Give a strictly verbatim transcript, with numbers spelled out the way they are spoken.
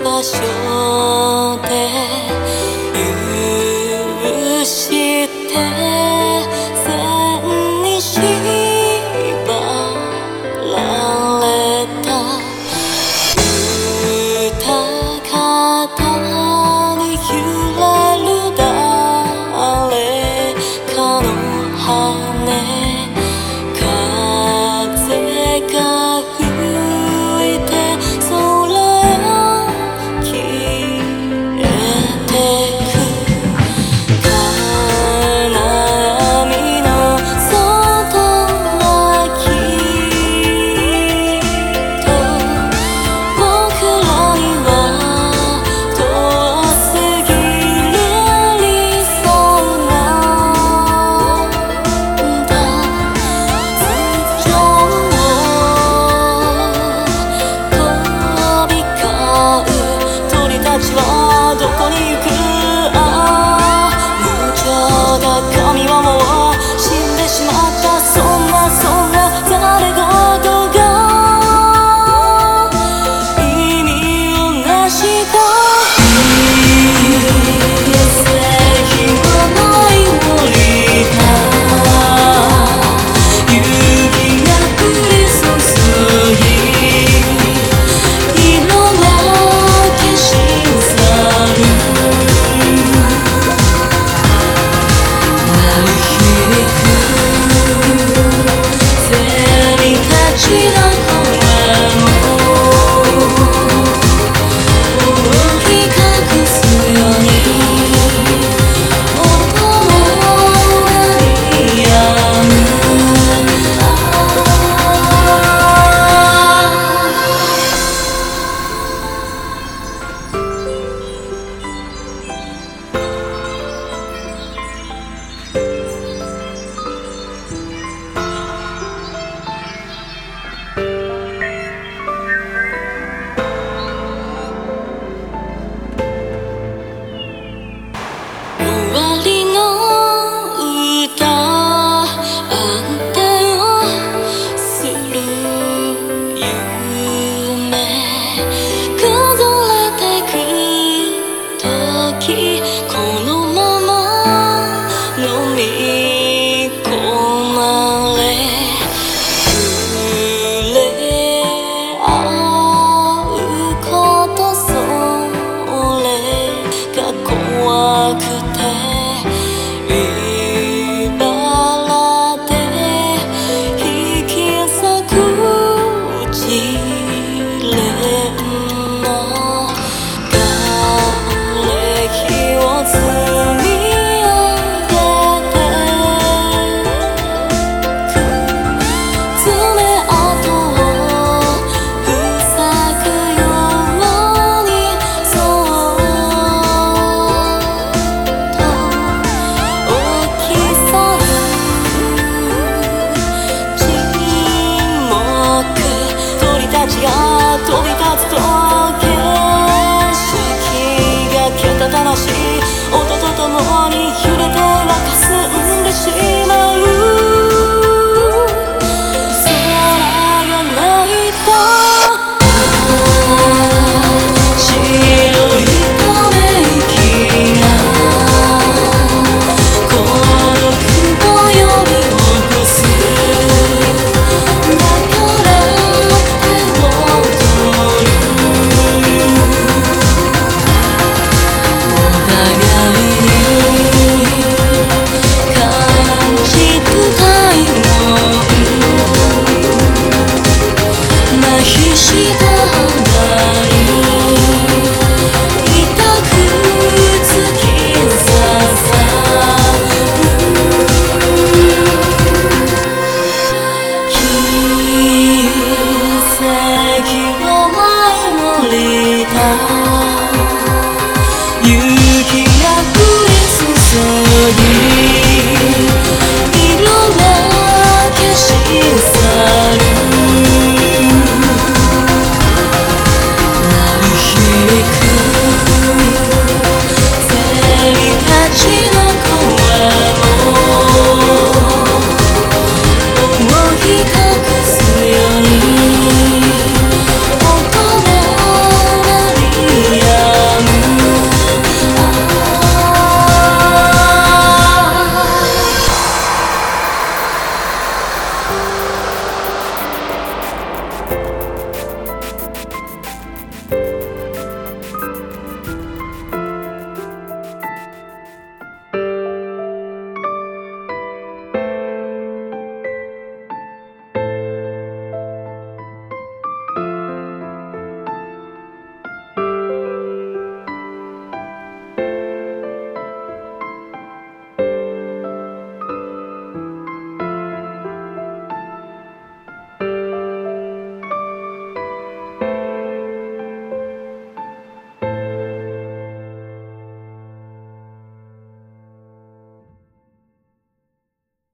場所で許して線に縛られた歌方に揺れる誰かの羽風が吹いて空へ消えてく金網の外はきっと僕らには遠すぎる理想なんだ頭上を飛び交う鳥たちはどこに行くああ無情だ神はもう死んでしまったそんなそんな誰事が意味をなした正義はない森だ夕日が降り注ぎ色は消し去る鳴り響くセミたちの声を覆い隠すように音も鳴り止む終わりの歌安定をする夢崩れてく時